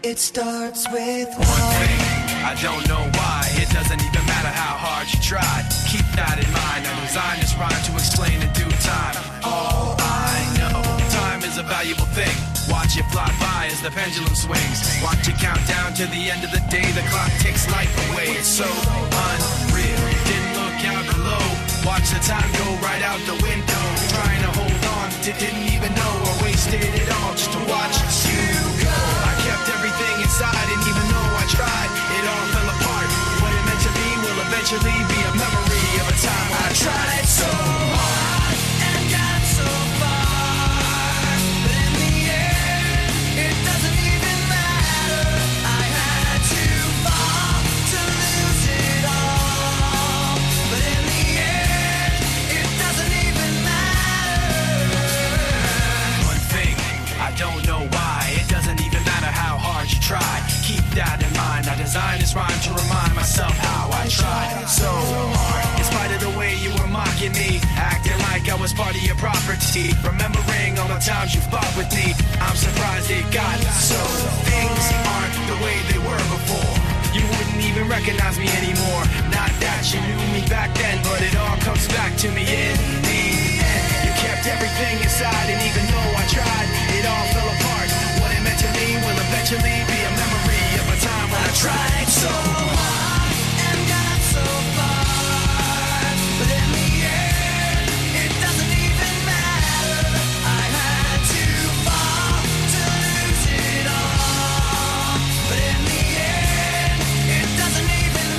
It starts with one thing. I don't know why. It doesn't even matter how hard you try. Keep that in mind. I designed this rhyme to explain in due time. All I know, time is a valuable thing. Watch it fly by as the pendulum swings. Watch it count down to the end of the day. The clock takes life away. It's so unreal. Didn't look out below. Watch the time go right out the window. Trying to hold on, didn't even know I wasted it all just to watch you go. I kept everything inside, and even though I tried, it all fell apart. What it meant to be will eventually be a memory of a time when I tried so hard and got so far. But in the end, it doesn't even matter. I had to fall to lose it all. But in the end, it doesn't even matter. One thing, I don't know why. It doesn't even matter how hard you try. Keep that in mind. I designed this rhyme to remind myself how I tried so hard. In spite of the way you were mocking me, acting like I was part of your property, remembering all the times you fought with me, I'm surprised it got so. Things aren't the way they were before. You wouldn't even recognize me anymore. Not that you knew me back then, but it all comes back to me in the end. You kept everything inside, and even though I tried, it all fell apart. What it meant to me will eventually be a memory of a time when I tried so hard and got so far. But in the end, it doesn't even matter. I had to fall to lose it all. But in the end, it doesn't even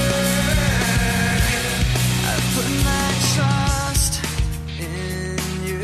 matter. I put my trust in you.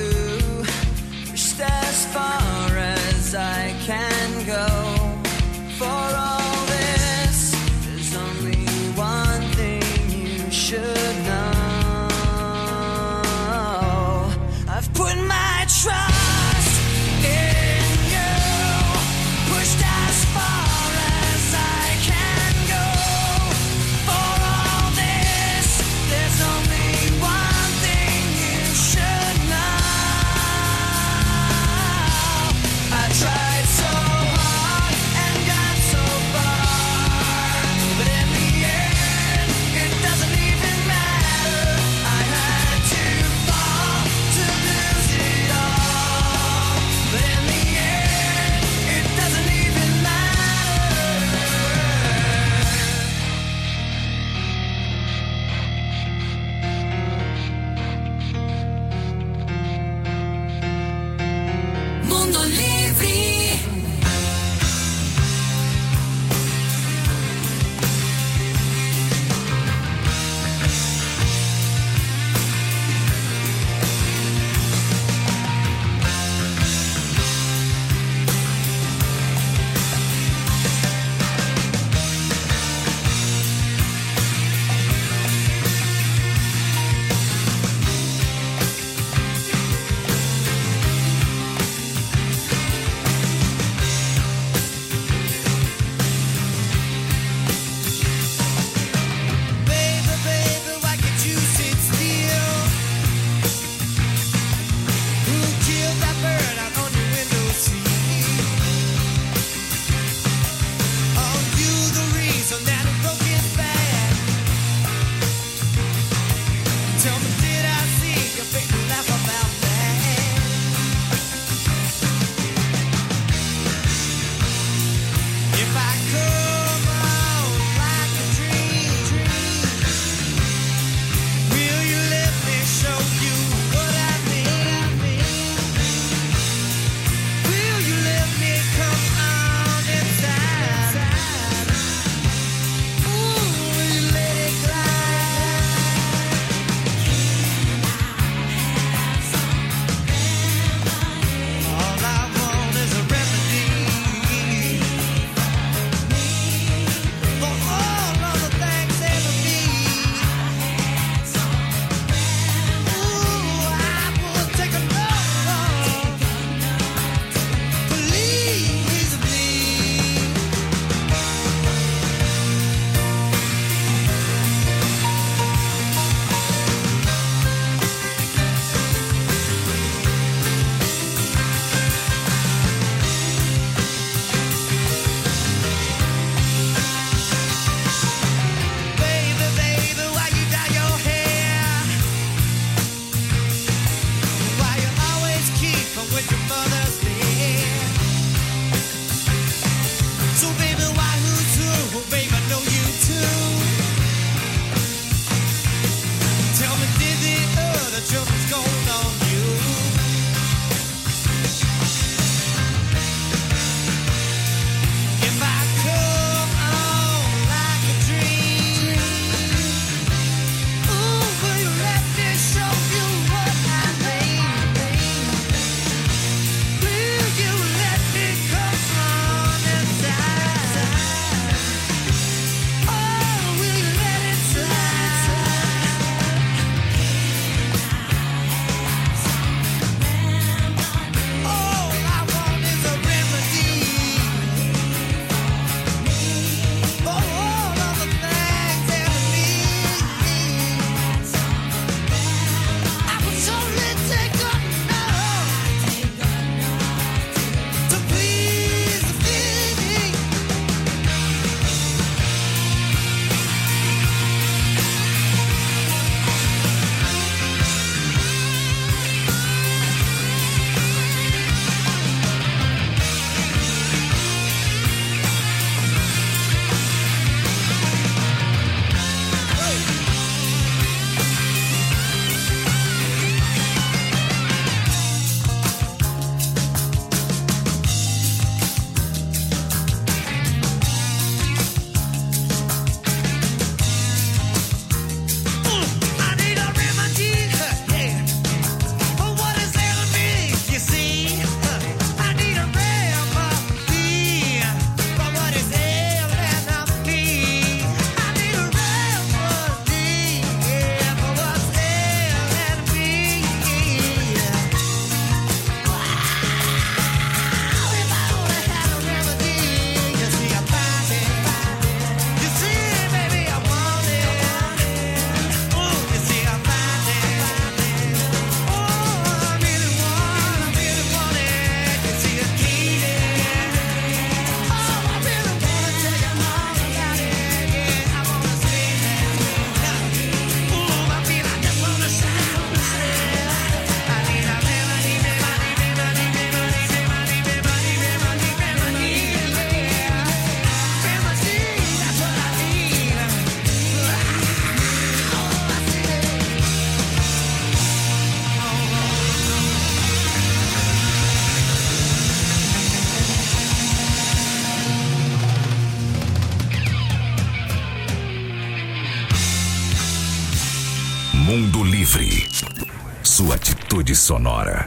Mundo Livre. Sua atitude sonora.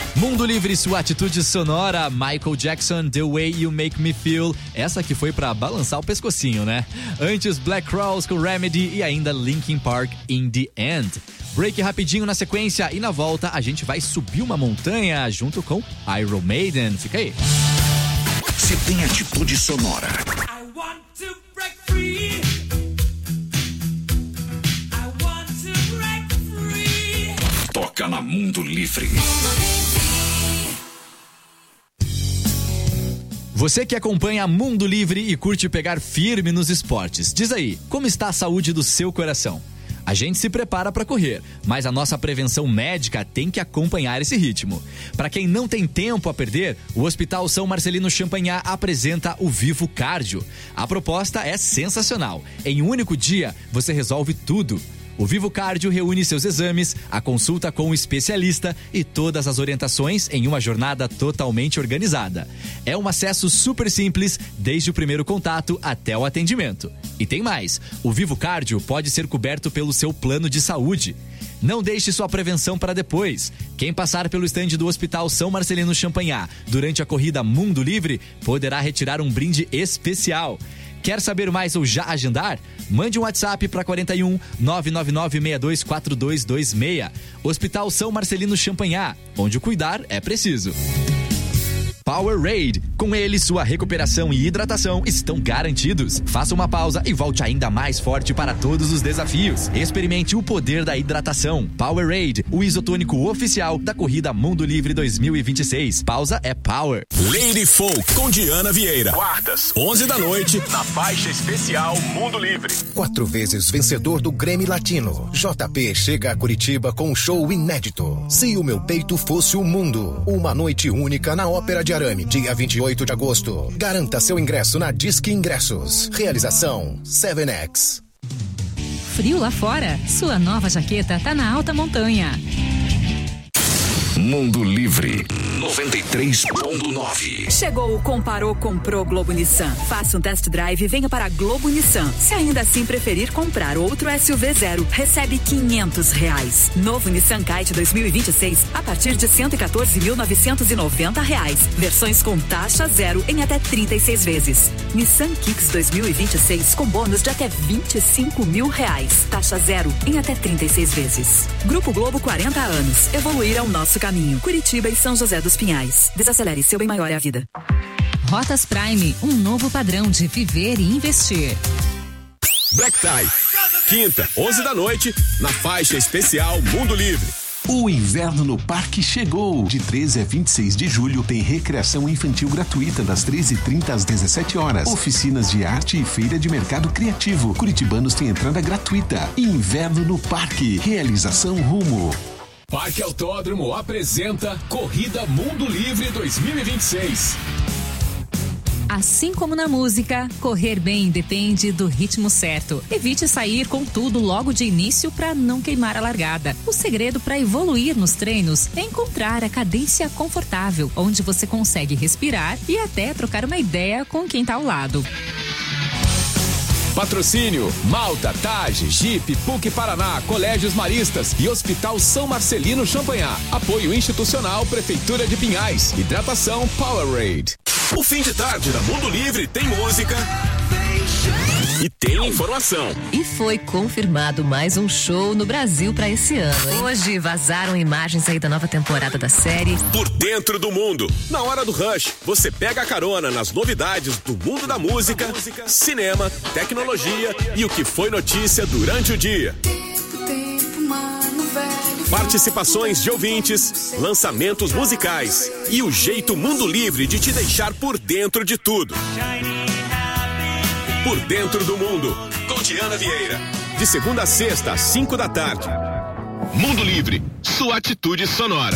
Mundo Livre, sua atitude sonora. Michael Jackson, The Way You Make Me Feel. Essa que foi pra balançar o pescocinho, né? Antes, Black Crowes com Remedy e ainda Linkin Park, In The End. Break rapidinho na sequência e na volta a gente vai subir uma montanha junto com Iron Maiden. Fica aí. Se tem atitude sonora. I want to break free. I want to break free. Toca na Mundo Livre. Você que acompanha Mundo Livre e curte pegar firme nos esportes, diz aí, como está a saúde do seu coração? A gente se prepara para correr, mas a nossa prevenção médica tem que acompanhar esse ritmo. Para quem não tem tempo a perder, o Hospital São Marcelino Champagnat apresenta o Vivo Cardio. A proposta é sensacional. Em um único dia, você resolve tudo. O Vivo Cardio reúne seus exames, a consulta com o especialista e todas as orientações em uma jornada totalmente organizada. É um acesso super simples, desde o primeiro contato até o atendimento. E tem mais, o Vivo Cardio pode ser coberto pelo seu plano de saúde. Não deixe sua prevenção para depois. Quem passar pelo estande do Hospital São Marcelino Champagnat durante a corrida Mundo Livre poderá retirar um brinde especial. Quer saber mais ou já agendar? Mande um WhatsApp para 41 999 624226. Hospital São Marcelino Champagnat, onde o cuidar é preciso. Powerade. Com ele, sua recuperação e hidratação estão garantidos. Faça uma pausa e volte ainda mais forte para todos os desafios. Experimente o poder da hidratação. Powerade, o isotônico oficial da corrida Mundo Livre 2026. Pausa é Power. Lady Folk com Diana Vieira. Quartas, 11 da noite, na faixa especial Mundo Livre. 4 vezes vencedor do Grammy Latino. JP chega a Curitiba com um show inédito. Se o meu peito fosse o mundo. Uma noite única na Ópera de Arame, dia 28 de agosto. Garanta seu ingresso na Disque Ingressos. Realização 7X. Frio lá fora? Sua nova jaqueta tá na alta montanha. Mundo Livre 93.9. Chegou o Comparou, Comprou Globo Nissan. Faça um test drive e venha para a Globo Nissan. Se ainda assim preferir comprar outro SUV zero, recebe R$500. Novo Nissan Kite 2026 a partir de R$114.990. Versões com taxa zero em até 36 vezes. Nissan Kicks 2026 com bônus de até R$25.000. Taxa zero em até 36 vezes. Grupo Globo, 40 anos. Evoluir é o nosso caminho. Curitiba e São José dos Pinhais. Desacelere, seu bem maior é a vida. Rotas Prime, um novo padrão de viver e investir. Black Tie. Quinta, 11 da noite, na faixa especial Mundo Livre. O inverno no parque chegou. De 13 a 26 de julho tem recreação infantil gratuita das 13h30 às 17 horas. Oficinas de arte e feira de mercado criativo. Curitibanos têm entrada gratuita. Inverno no parque. Realização Rumo. Parque Autódromo apresenta Corrida Mundo Livre 2026. Assim como na música, correr bem depende do ritmo certo. Evite sair com tudo logo de início para não queimar a largada. O segredo para evoluir nos treinos é encontrar a cadência confortável, onde você consegue respirar e até trocar uma ideia com quem tá ao lado. Patrocínio: Malta, Tage, Jeep, PUC Paraná, Colégios Maristas e Hospital São Marcelino Champagnat. Apoio institucional Prefeitura de Pinhais. Hidratação Powerade. O fim de tarde da Mundo Livre tem música e tem informação. E foi confirmado mais um show no Brasil pra esse ano, hein? Hoje vazaram imagens aí da nova temporada da série Por Dentro do Mundo. Na hora do rush, você pega a carona nas novidades do mundo da música, cinema, tecnologia e o que foi notícia durante o dia. Participações de ouvintes, lançamentos musicais e o jeito Mundo Livre de te deixar por dentro de tudo. Por Dentro do Mundo, com Diana Vieira. De segunda a sexta, às 5 da tarde. Mundo Livre, sua atitude sonora.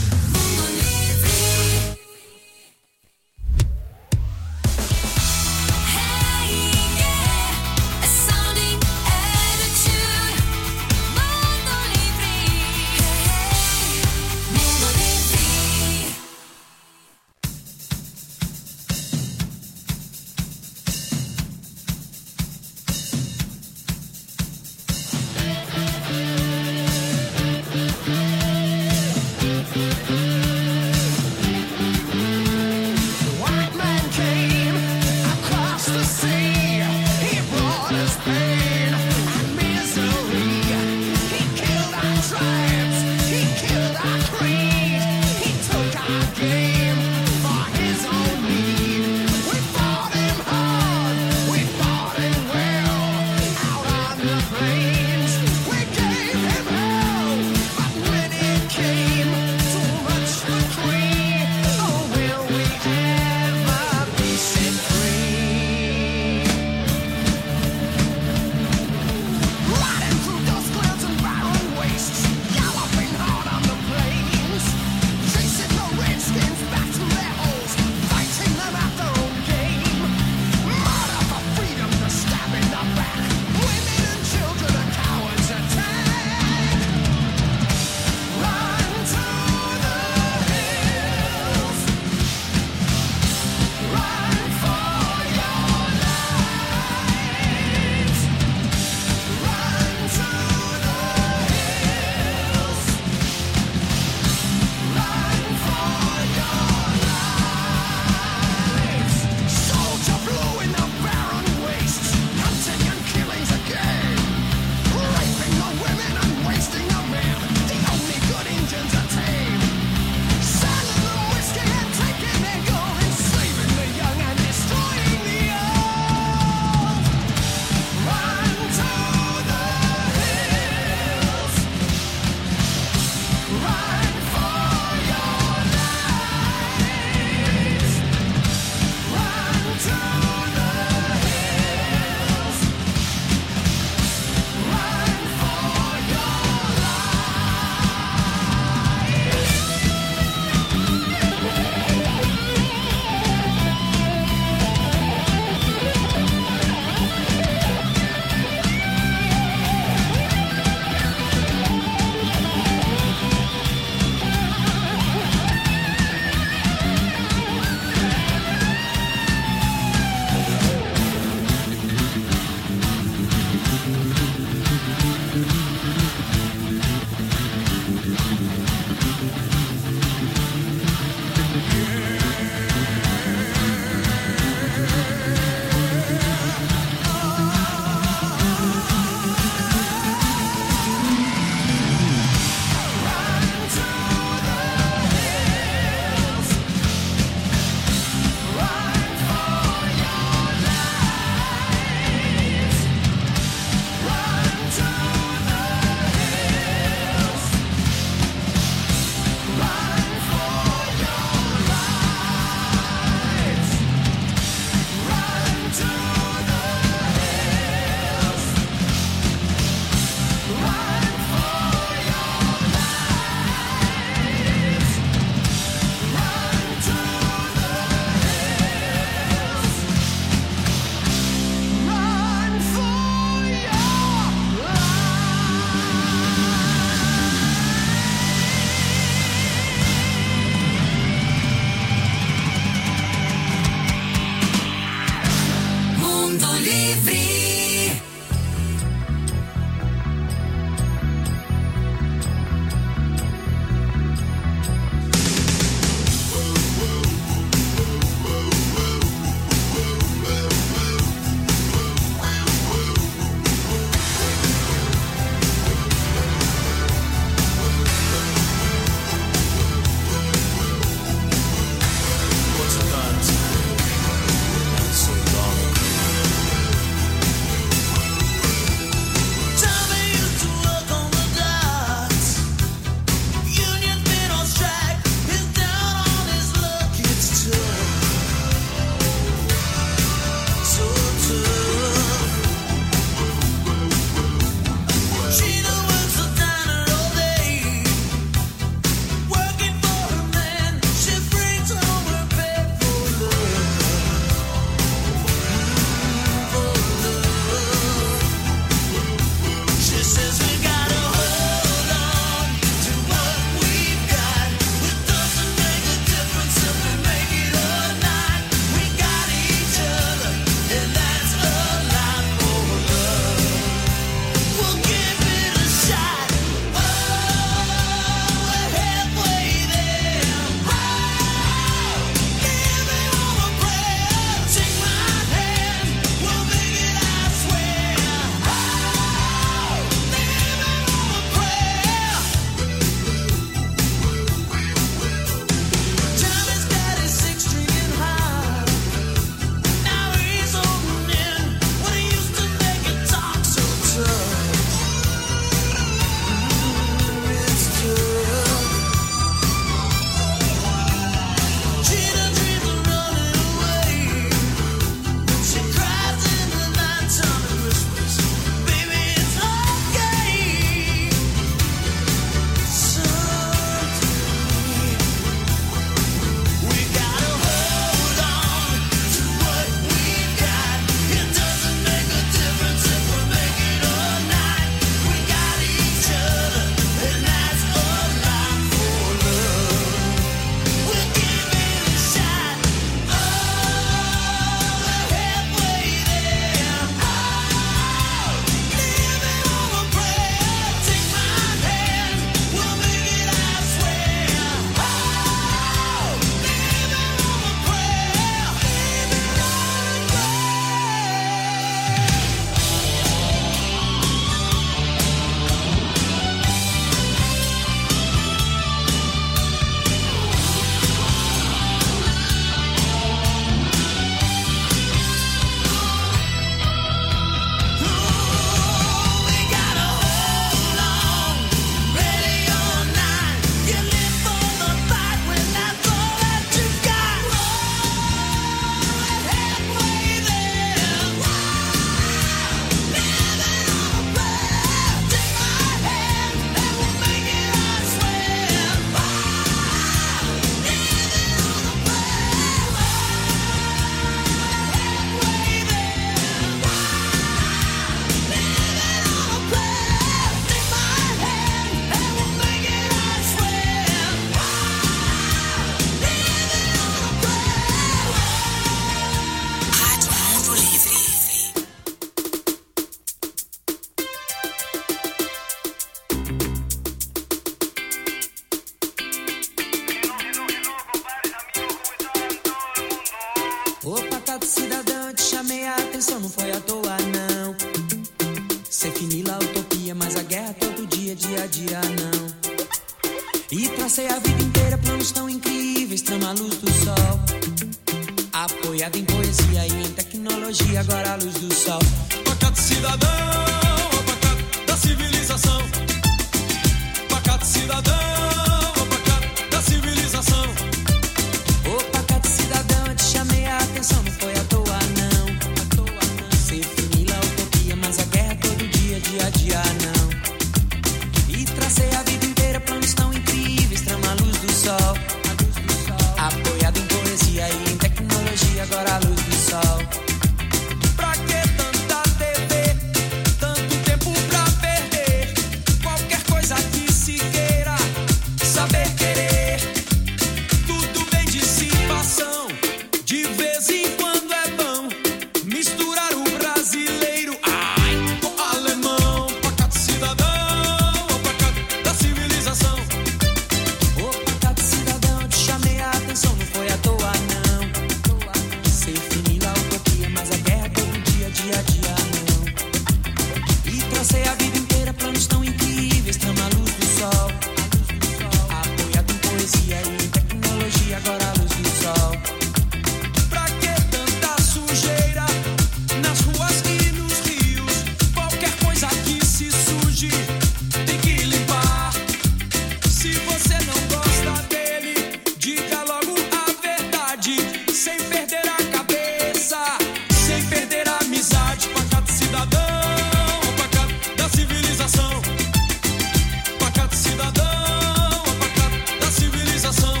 tracei a vida inteira planos tão incríveis, trama a luz do sol. Apoiado em poesia e em tecnologia, agora a luz do sol. Pacato cidadão, ó pacato da civilização. Pacato cidadão, ó pacato da civilização. Ô pacato cidadão, eu te chamei a atenção, não foi à toa não. Você funila a utopia, mas a guerra todo dia, dia a dia não. E tracei a vida inteira planos tão incríveis, trama a luz do sol. Apoiado em poesia e em tecnologia, agora a luz do sol. Pra que tanta TV, tanto tempo pra perder? Qualquer coisa que se queira, saber querer. Tudo bem dissipação, de vez em quando é bom misturar o brasileiro, ai, com o alemão. Pacato cidadão, ó pacato da civilização. Ô pacato cidadão, eu te chamei a atenção, não foi à toa não. Você funila a utopia, mas a guerra todo dia, dia a dia não. E tracei a vida inteira planos tão incríveis, trama a luz do sol. Apoiado em poesia e em tecnologia, agora a luz do sol. Pra que tanta sujeira nas ruas e nos rios? Qualquer coisa que se suje tem que limpar. Se você não gosta dele, diga logo a verdade, sem perder a cabeça, sem perder a amizade. Pacato cidadão, ó pacato da civilização. Pacato cidadão, ó pacato da civilização.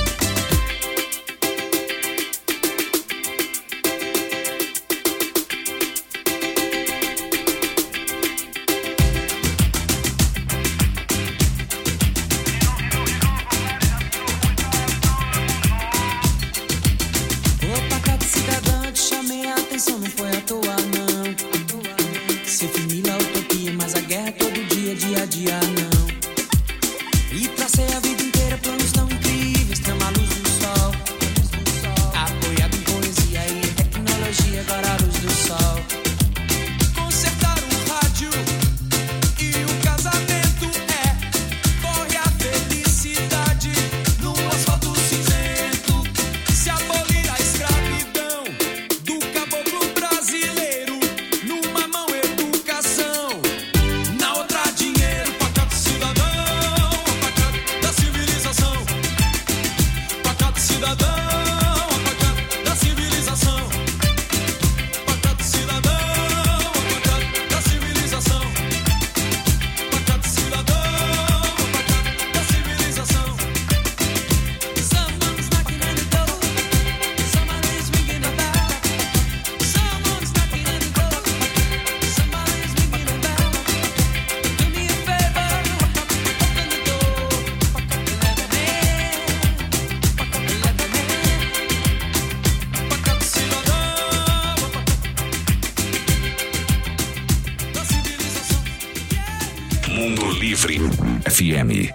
Ô pacato cidadão, eu te chamei a atenção, não foi à toa não. Você funila a utopia, mas a guerra todo dia, dia a dia não. E tracei a vida inteira planos tão incríveis, trama a luz do sol. Apoiado em poesia e em tecnologia, agora a luz do sol. Consertar um rádio e o casamento corre a felicidade no asfalto cinzento. Se abolir a escravidão do caboclo brasileiro, numa mão educação, na outra dinheiro. Pacato cidadão, ó pacato da civilização. Pacato cidadão, ó pacato da civilização. Pacato cidadão, ó pacato da civilização. Pacato cidadão, ó pacato da civilização. Someone's knocking at the door. Somebody's ringing a bell. Someone's knocking at the door. Somebody's ringing a bell. Do me a favor, open the door. Let them in. Let them in. Pacato cidadão, ó pacato da civilização. Mundo Livre FM.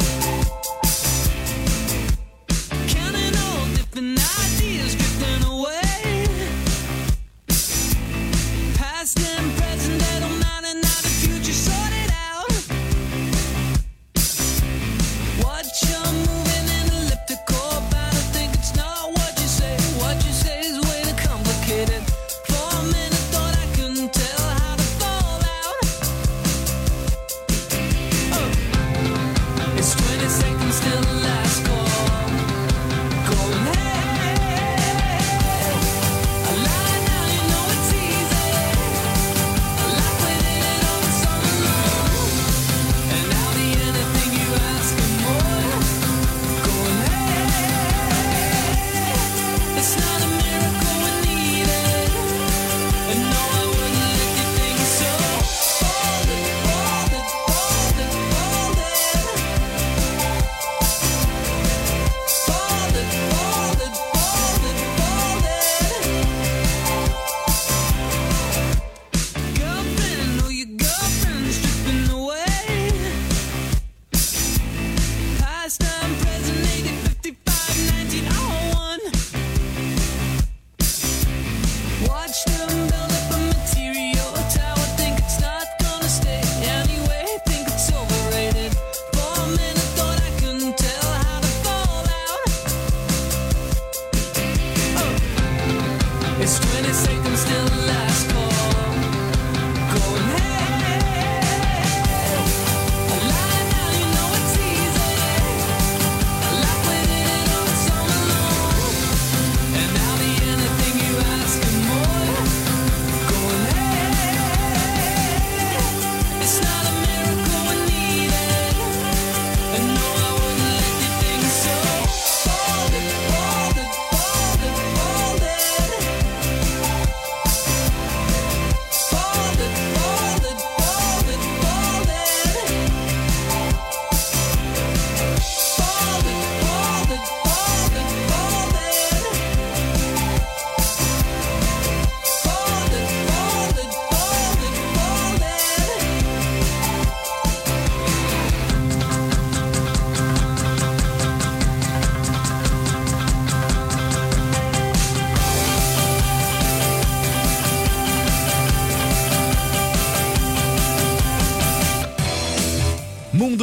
Counting all different ideas drifting away.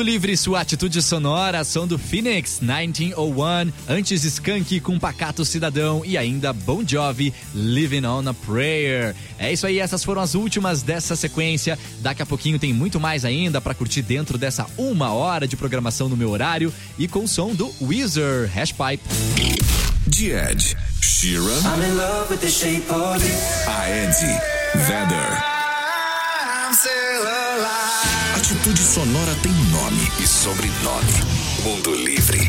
Livre, sua atitude sonora, som do Phoenix, 1901, antes Skank com Pacato Cidadão e ainda Bon Jovi, Living on a Prayer. É isso aí, essas foram as últimas dessa sequência. Daqui a pouquinho tem muito mais ainda pra curtir dentro dessa 1 hora de programação no meu horário e com o som do Weezer, Hashpipe. The Edge, Sheeran, I'm in love with the shape of you. Aendi, Vedder. Atitude Sonora tem nome e sobrenome. Mundo Livre.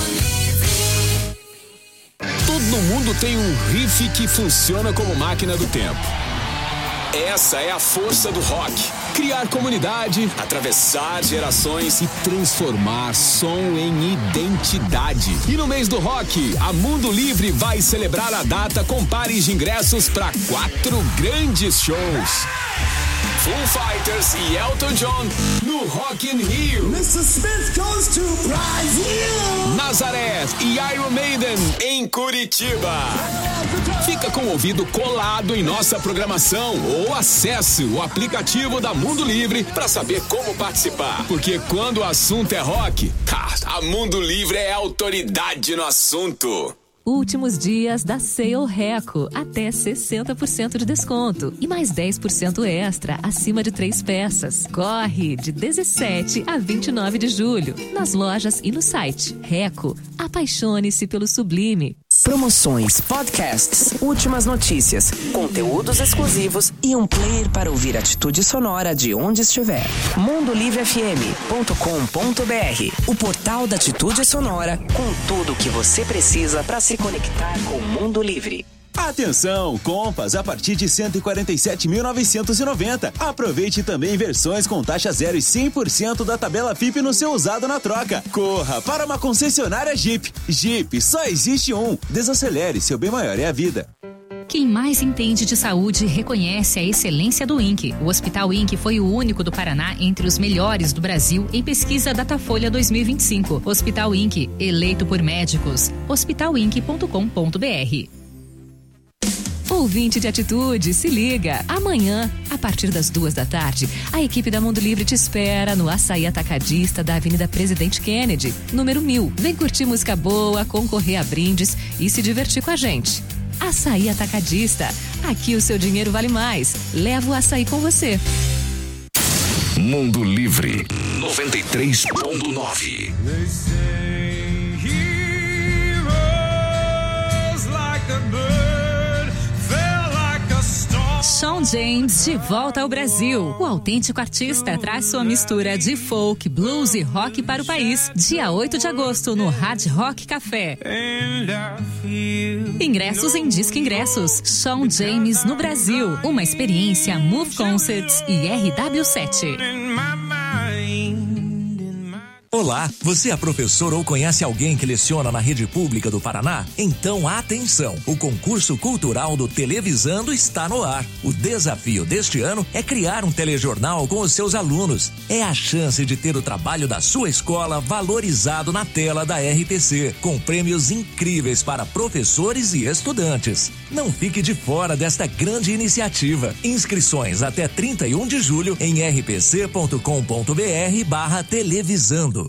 Todo mundo tem um riff que funciona como máquina do tempo. Essa é a força do rock. Criar comunidade, atravessar gerações e transformar som em identidade. E no mês do rock, a Mundo Livre vai celebrar a data com pares de ingressos para 4 grandes shows. Foo Fighters e Elton John no Rock in Rio. Mr. Smith goes to Brazil. Nazaré e Iron Maiden em Curitiba. Fica com o ouvido colado em nossa programação ou acesse o aplicativo da Mundo Livre para saber como participar. Porque quando o assunto é rock, a Mundo Livre é autoridade no assunto. Últimos dias da Sale Reco, até 60% de desconto e mais 10% extra acima de 3 peças. Corre de 17 a 29 de julho, nas lojas e no site. Reco, apaixone-se pelo sublime. Promoções, podcasts, últimas notícias, conteúdos exclusivos e um player para ouvir atitude sonora de onde estiver. MundoLivreFM.com.br, o portal da atitude sonora com tudo o que você precisa para se conectar com o mundo livre. Atenção, Compass a partir de 147.990. Aproveite também versões com taxa 0 e 100% da tabela FIP no seu usado na troca. Corra para uma concessionária Jeep. Jeep, só existe um. Desacelere, seu bem maior é a vida. Quem mais entende de saúde reconhece a excelência do INC. O Hospital INC foi o único do Paraná entre os melhores do Brasil em pesquisa Datafolha 2025. Hospital INC, eleito por médicos. hospitalinc.com.br. Ouvinte de atitude, se liga. Amanhã, a partir das 14h, a equipe da Mundo Livre te espera no Açaí Atacadista da Avenida Presidente Kennedy, número 1000. Vem curtir música boa, concorrer a brindes e se divertir com a gente. Açaí Atacadista. Aqui o seu dinheiro vale mais. Leva o açaí com você. Mundo Livre 93.9. Shawn James de volta ao Brasil. O autêntico artista traz sua mistura de folk, blues e rock para o país. Dia 8 de agosto no Hard Rock Café. Ingressos em Disque Ingressos. Shawn James no Brasil. Uma experiência Move Concerts e RW7. Olá, você é professor ou conhece alguém que leciona na rede pública do Paraná? Então atenção, o concurso cultural do Televisando está no ar. O desafio deste ano é criar um telejornal com os seus alunos. É a chance de ter o trabalho da sua escola valorizado na tela da RPC, com prêmios incríveis para professores e estudantes. Não fique de fora desta grande iniciativa. Inscrições até 31 de julho em rpc.com.br/televisando.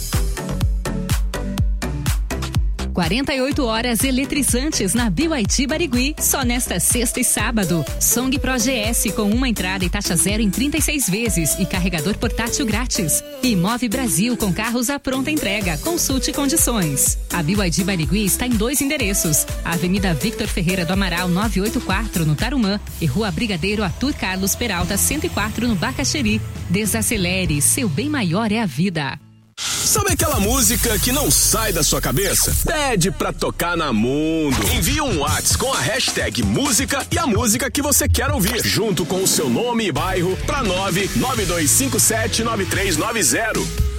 48 horas eletrizantes na BYD Barigui, só nesta sexta e sábado. Song Pro GS com uma entrada e taxa 0 em 36 vezes e carregador portátil grátis. E Move Brasil com carros à pronta entrega. Consulte condições. A BYD Barigui está em 2 endereços: Avenida Victor Ferreira do Amaral 984 no Tarumã e Rua Brigadeiro Arthur Carlos Peralta 104 no Bacaxeri. Desacelere, seu bem maior é a vida. Sabe aquela música que não sai da sua cabeça? Pede pra tocar na Mundo. Envie um WhatsApp com a hashtag música e a música que você quer ouvir, junto com o seu nome e bairro, pra 992579390.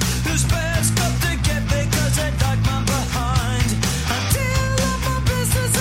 Business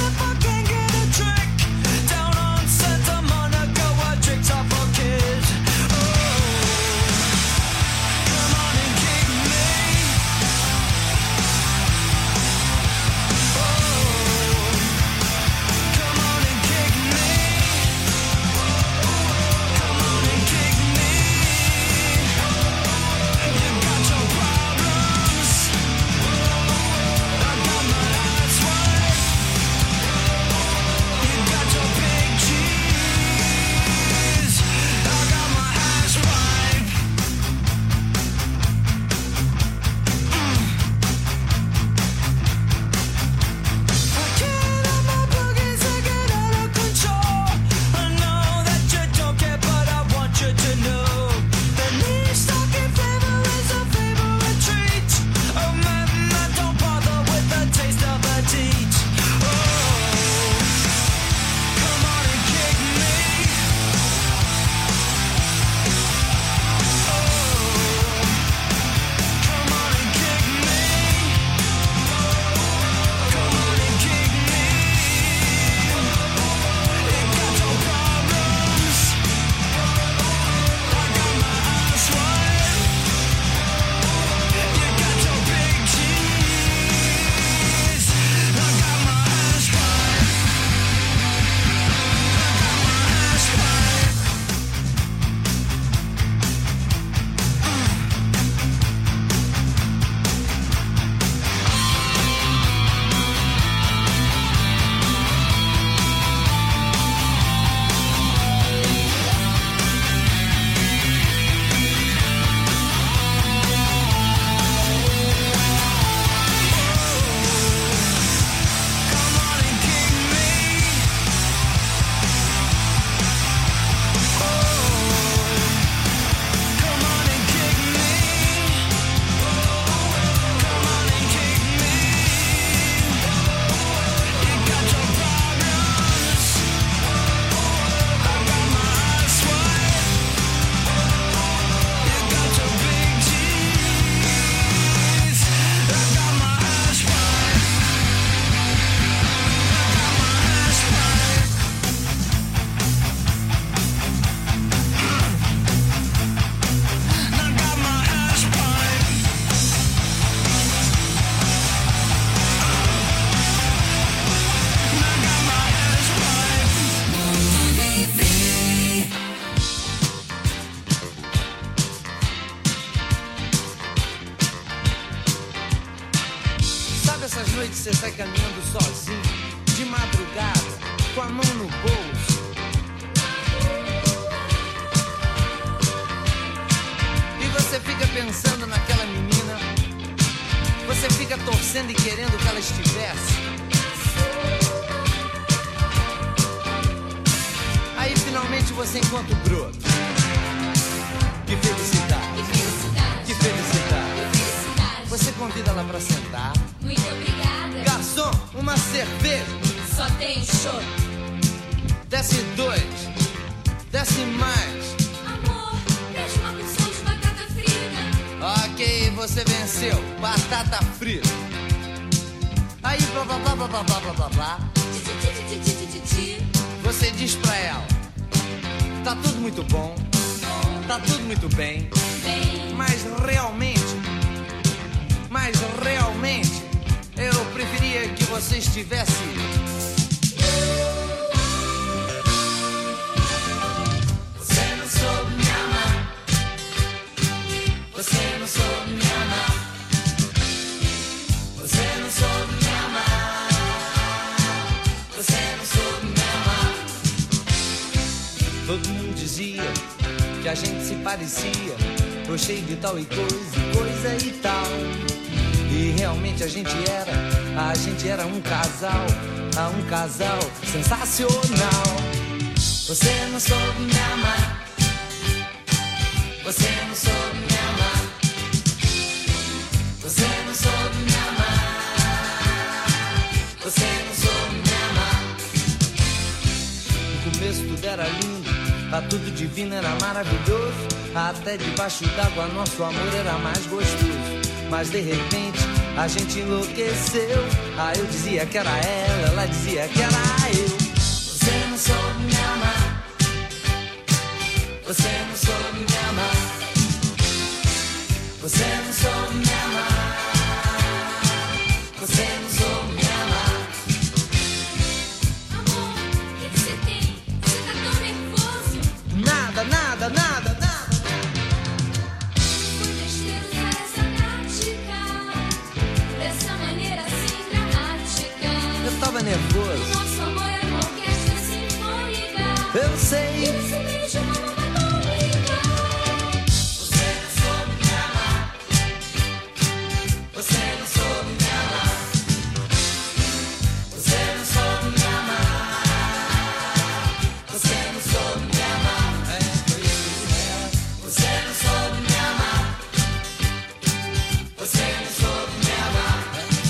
Sabe essas noites você sai caminhando sozinho, de madrugada, com a mão no bolso? E você fica pensando naquela menina, você fica torcendo e querendo que ela estivesse. Aí finalmente você encontra o broto. Que felicidade, que felicidade, que felicidade, que felicidade. Você convida ela pra sentar. Muito obrigada. Garçom, uma cerveja. Só tem chopp. Desce 2, desce mais. Amor, deixa uma porção de batata frita. Ok, você venceu. Batata frita. Aí blá blá blá blá blá blá blá blá blá. Você diz pra ela: tá tudo muito bom, tá tudo muito bem, mas realmente eu preferia que você estivesse. Você não soube me amar. Você não soube me amar. Você não soube me amar. Você não soube me amar. Todo mundo dizia que a gente se parecia, gostei de tal e coisa e tal. E realmente a gente era um casal sensacional. Você não soube me amar. Você não soube me amar. Você não soube me amar. Você não soube me amar. No começo tudo era lindo, tá tudo divino, era maravilhoso. Até debaixo d'água nosso amor era mais gostoso. Mas de repente a gente enlouqueceu. Ah, eu dizia que era ela dizia que era eu. Você não soube me amar. Você não soube me amar. Você não soube me amar. Você não soube me amar. Amor, o que você tem? Você tá tão nervoso. Nada, nada, nada, nada. Foi besteira usar essa tática, dessa maneira assim dramática. Eu tava nervoso. Nosso amor era uma orquestra sinfônica. Eu sei. E nesse beijo uma bomba atômica. Você não soube me amar. Você não soube me amar. Você não soube me amar. Você não soube me amar. Você não soube me amar. Você não soube me amar.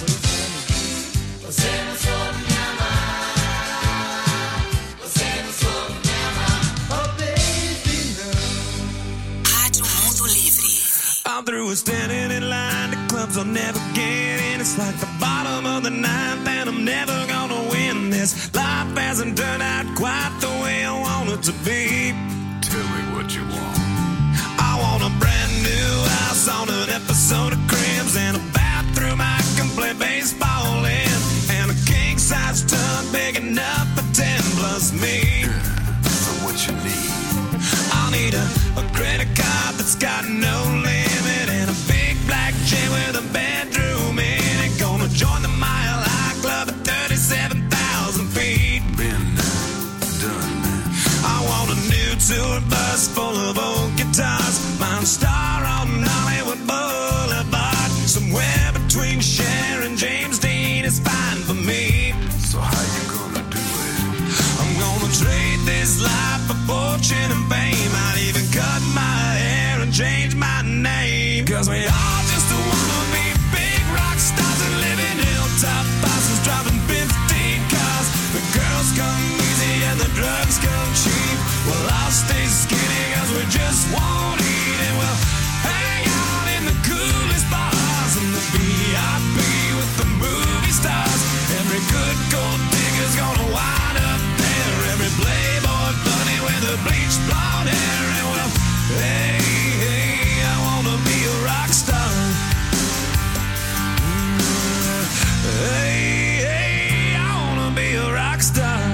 Você não soube me amar. Você não soube me amar. Oh baby, no. Rádio Mundo Livre. I'm through with standing in line to clubs I'll never get in. It's like the bottom of the ninth and I'm never gonna win this. Life hasn't turned out quite the way I want it to be. Tell me what you want. I want a brand new house on an episode of Cribs and a bathroom I can play baseball in, and a king-size tub big enough for 10 plus me. So what you need? I'll need a credit card that's got no limit and a big black jet with a bedroom in it. Gonna join the Mile High Club at 37,000 feet. Been done. I want a new tour bus full of old guitars. Mine star on Hollywood Boulevard. Somewhere between Cher and James Dean is fine for me. So how you gonna do it? I'm gonna trade this life for fortune and fame. I'd even cut my hair and change my name. Cause we all just wanna be big rock stars and live in hilltop houses driving 15 cars. The girls come easy and the drugs come cheap. Well, I'll stay skinny cause we just won't eat, and we'll hang out in the coolest bars and the VIP with the movie stars. Every good gold digger's gonna wind up there. Every playboy bunny with a bleached blonde hair. And well, hey, hey, I wanna be a rock star. Hey, hey, I wanna be a rock star.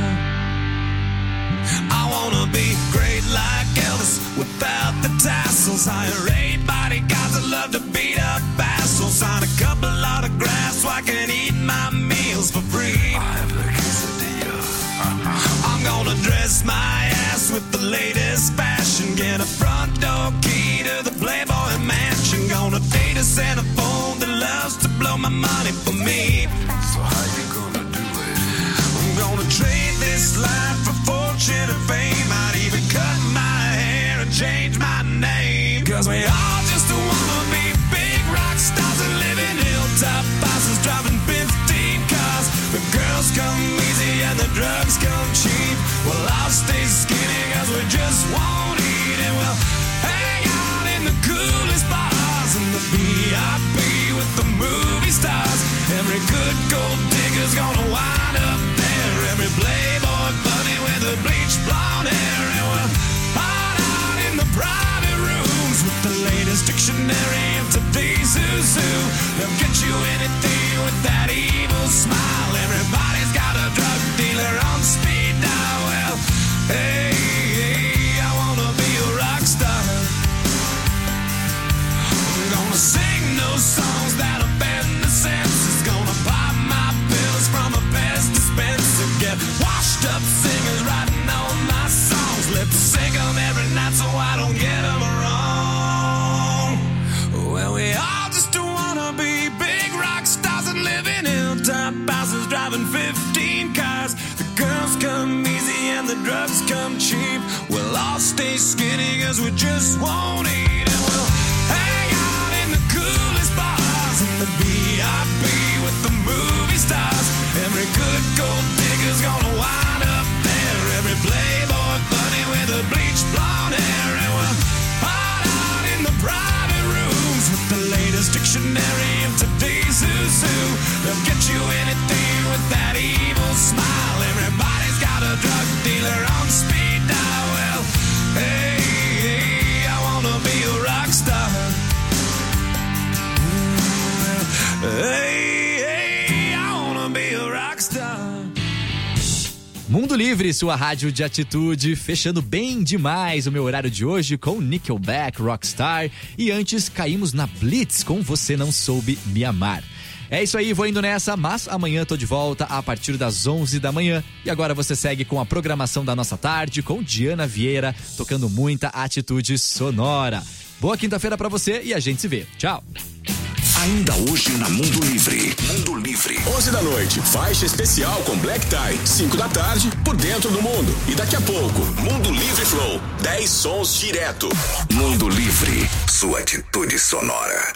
I wanna be great like Elvis without the tassels. Hire 8 bodyguards that love to beat up assholes. Sign a couple autographs so I can eat my meals for free. I have the quesadilla. I'm gonna dress my ass with the latest fashion. Get a front door key to the Playboy Mansion. Gonna date a Santa phone that loves to blow my money for me. So how you gonna do it? I'm gonna trade this life for fortune and fame. I'd even cut my hair and change my name. Cause we all just wanna be big rock stars and live in hilltop houses driving 15 cars. The girls come easy and the drugs come cheap. Well, I'll stay skinny cause we just won't eat. And we'll hang out in the coolest bars and the VIP with the movie stars. Every good gold digger's gonna wind up there. Every playboy bunny with the bleached blonde hair. And we'll hide out in the private rooms with the latest dictionary of today's who's who. They'll get you anything with that evil smile. Everybody's got a drug dealer on speed dial. Well, hey, hey, I wanna be a rock star. I'm gonna sing those songs that offend the senses. Gonna pop my pills from a best dispenser. Get washed up singers writing all my songs. Lip sync them every night so I don't get them wrong. Well, we all just wanna be big rock stars and live in hilltop houses driving 15 cars. The girls come easy and the drugs come cheap. We'll all stay skinny cause we just won't eat. And we'll hang out in the coolest bars and the VIP with the movie stars. Every good gold digger's gonna wind up there. Every playboy bunny with a bleached blonde hair. And we'll hide out in the private rooms with the latest dictionary of today's who's who. They'll get you anything with that evil smile. Everybody's got a drug dealer on speed dial. Well, hey, hey, I wanna be a rock star. Hey, hey, I wanna be a rock star. Mundo Livre, sua rádio de atitude, fechando bem demais o meu horário de hoje com Nickelback, Rockstar, e antes caímos na Blitz com Você Não Soube Me Amar. É isso aí, vou indo nessa, mas amanhã tô de volta a partir das 11 da manhã. E agora você segue com a programação da nossa tarde com Diana Vieira, tocando muita atitude sonora. Boa quinta-feira pra você e a gente se vê. Tchau! Ainda hoje na Mundo Livre. Mundo Livre. 11 da noite, faixa especial com Black Tie. 5 da tarde, Por Dentro do Mundo. E daqui a pouco, Mundo Livre Flow. 10 sons direto. Mundo Livre. Sua atitude sonora.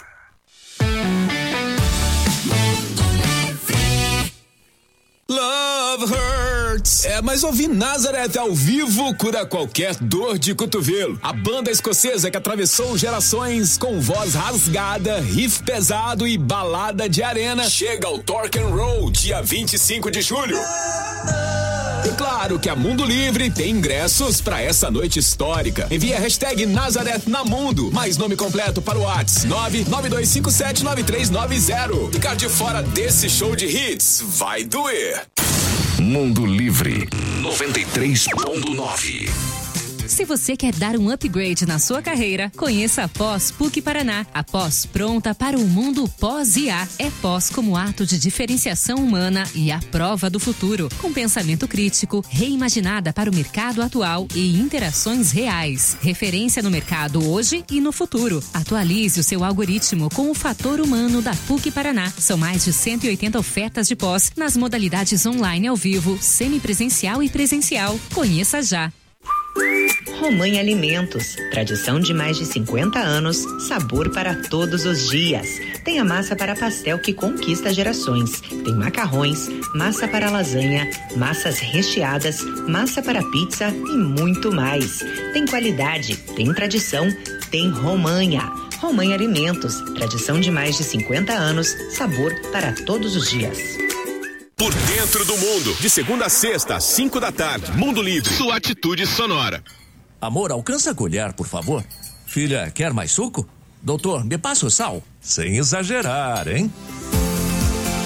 Love Hurts. Mas ouvir Nazareth ao vivo cura qualquer dor de cotovelo. A banda escocesa que atravessou gerações com voz rasgada, riff pesado e balada de arena chega ao Torque and Roll dia 25 de julho. E claro que a Mundo Livre tem ingressos para essa noite histórica. Envie a hashtag Nazareth na Mundo, mais nome completo para o WhatsApp 992579390. Ficar de fora desse show de hits vai doer. Mundo Livre 93.9. Se você quer dar um upgrade na sua carreira, conheça a Pós PUC Paraná. A Pós pronta para o mundo pós-IA. É pós como ato de diferenciação humana e a prova do futuro. Com pensamento crítico, reimaginada para o mercado atual e interações reais. Referência no mercado hoje e no futuro. Atualize o seu algoritmo com o fator humano da PUC Paraná. São mais de 180 ofertas de pós nas modalidades online ao vivo, semipresencial e presencial. Conheça já. Romanha Alimentos, tradição de mais de 50 anos, sabor para todos os dias. Tem a massa para pastel que conquista gerações. Tem macarrões, massa para lasanha, massas recheadas, massa para pizza e muito mais. Tem qualidade, tem tradição, tem Romanha. Romanha Alimentos, tradição de mais de 50 anos, sabor para todos os dias. Por Dentro do Mundo, de segunda a sexta, às 5 da tarde. Mundo Livre, sua atitude sonora. Amor, alcança a colher, por favor. Filha, quer mais suco? Doutor, me passa o sal? Sem exagerar, hein?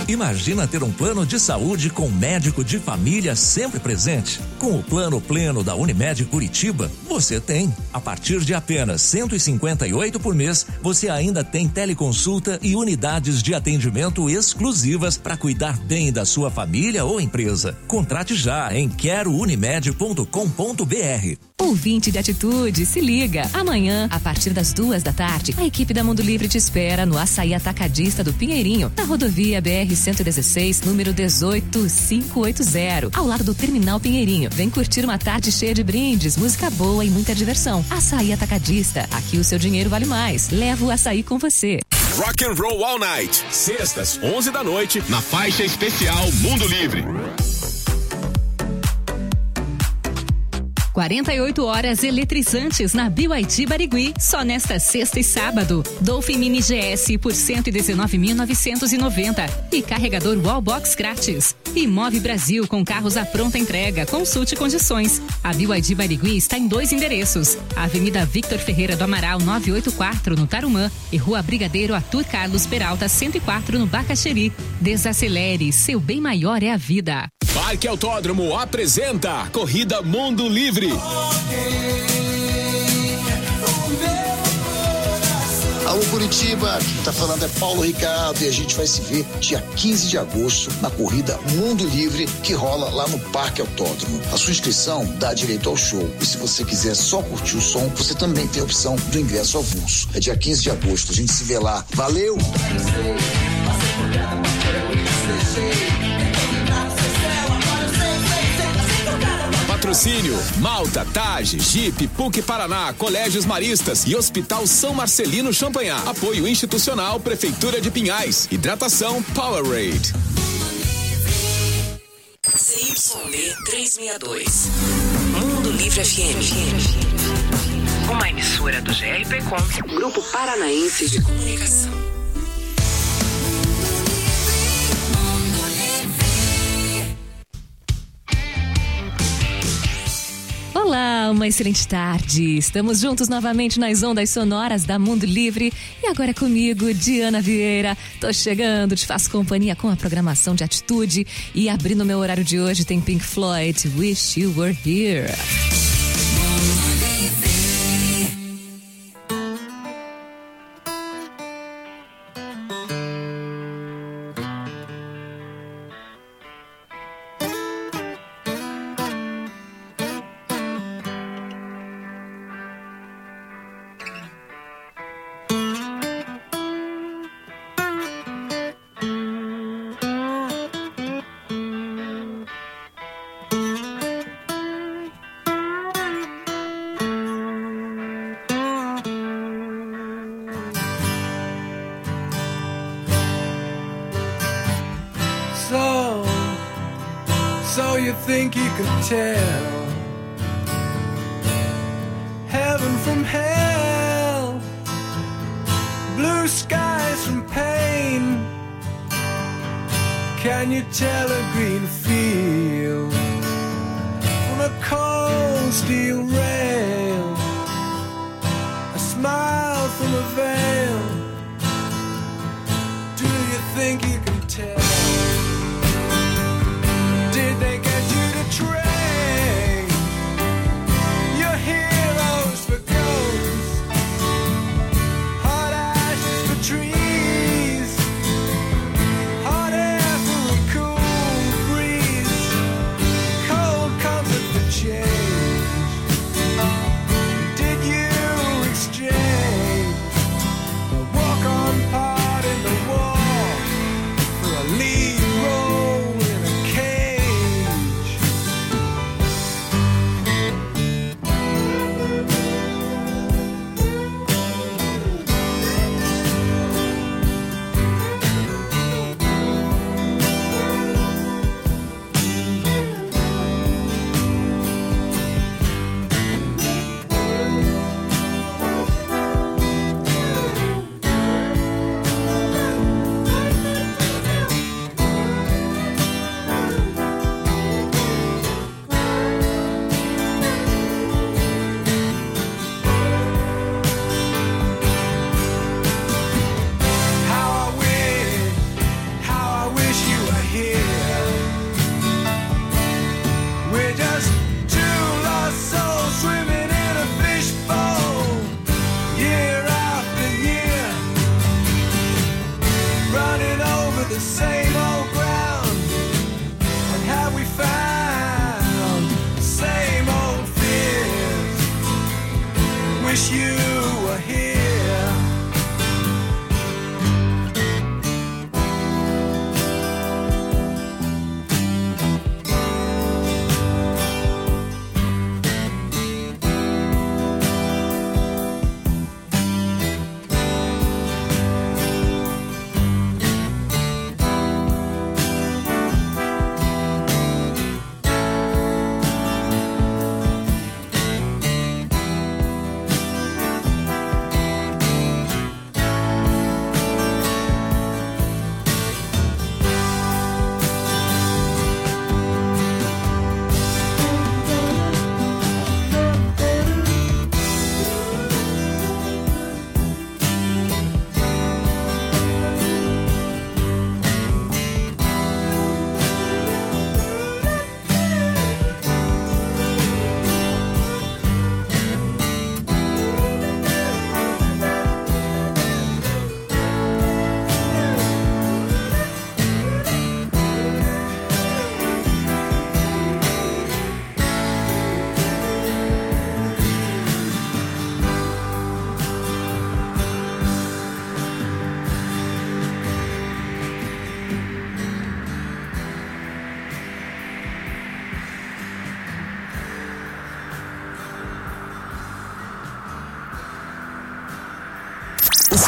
Imagina ter um plano de saúde com médico de família sempre presente. Com o plano pleno da Unimed Curitiba, você tem. A partir de apenas R$158 por mês, você ainda tem teleconsulta e unidades de atendimento exclusivas para cuidar bem da sua família ou empresa. Contrate já em querounimed.com.br. Ouvinte de Atitude, se liga. Amanhã, a partir das 14h, a equipe da Mundo Livre te espera no Açaí Atacadista do Pinheirinho, na rodovia BR-116, número 18580, ao lado do Terminal Pinheirinho. Vem curtir uma tarde cheia de brindes, música boa e muita diversão. Açaí Atacadista, aqui o seu dinheiro vale mais. Leva o açaí com você. Rock and Roll All Night, sextas, 11 da noite, na faixa especial Mundo Livre. 48 horas eletrizantes na BYD Barigui, só nesta sexta e sábado. Dolphin Mini GS por 119.990 e carregador Wallbox grátis. E Move Brasil com carros à pronta entrega. Consulte condições. A BYD Barigui está em 2 endereços: Avenida Victor Ferreira do Amaral 984 no Tarumã e Rua Brigadeiro Arthur Carlos Peralta 104 no Bacaxeri. Desacelere, seu bem maior é a vida. Parque Autódromo apresenta Corrida Mundo Livre. Alô Curitiba, quem tá falando é Paulo Ricardo e a gente vai se ver dia 15 de agosto na corrida Mundo Livre que rola lá no Parque Autódromo. A sua inscrição dá direito ao show e se você quiser só curtir o som, você também tem a opção do ingresso avulso. É dia 15 de agosto, a gente se vê lá. Valeu! Patrocínio: Malta, Tage, Jeep, PUC Paraná, Colégios Maristas e Hospital São Marcelino Champagnat. Apoio institucional Prefeitura de Pinhais. Hidratação Powerade. CYB 362. Mundo Livre FM. Uma emissora do GRPcom, Grupo Paranaense de Comunicação. Olá, uma excelente tarde. Estamos juntos novamente nas ondas sonoras da Mundo Livre. E agora comigo, Diana Vieira. Tô chegando, te faço companhia com a programação de Atitude. E abrindo meu horário de hoje tem Pink Floyd, Wish You Were Here. So you think you could tell heaven from hell, blue skies from pain? Can you tell a green field from a cold steel rail, a smile from a veil? Do you think you can tell? Did they get you to trade your heroes for ghosts, hot ashes for trees, hot air for a cool breeze, cold comfort for change? Did you exchange the walk-on part in the war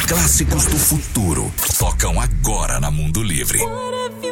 clássicos do futuro tocam agora na Mundo Livre. What if you